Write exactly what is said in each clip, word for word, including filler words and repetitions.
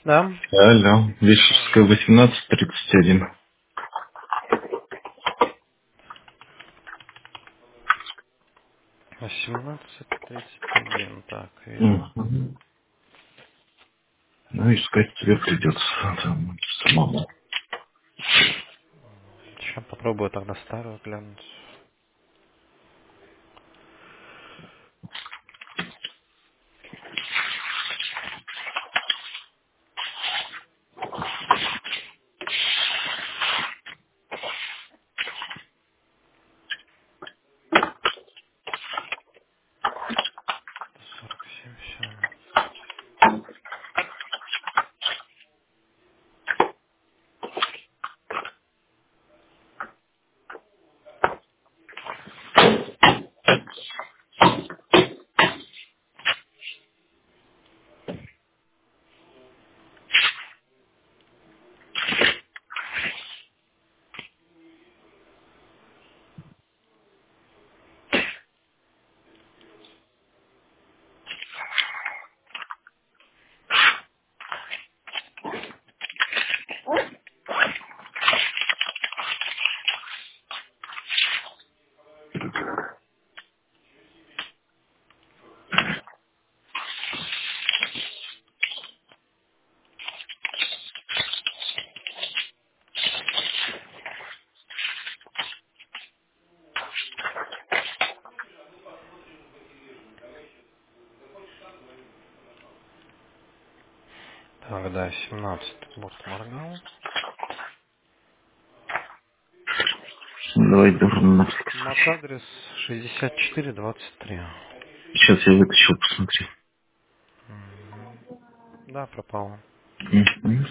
Да. Алло, Вишерская, Алло. восемнадцать тридцать один. Восемнадцать тридцать один. Так, вижу. Мгм. Ну, искать тебе придется там самому. Сейчас попробую тогда старую глянуть. сорок семь, все. Так, да, семнадцать бот моргал. Давай дурно на всякий случай. Мак-адрес шестьдесят четыре двадцать три. Сейчас я вытащу, посмотри. Мгм. Да, пропало. Мгм.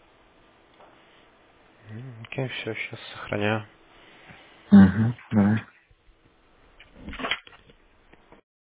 М, Окей, все, сейчас сохраняю. Мгм. Давай.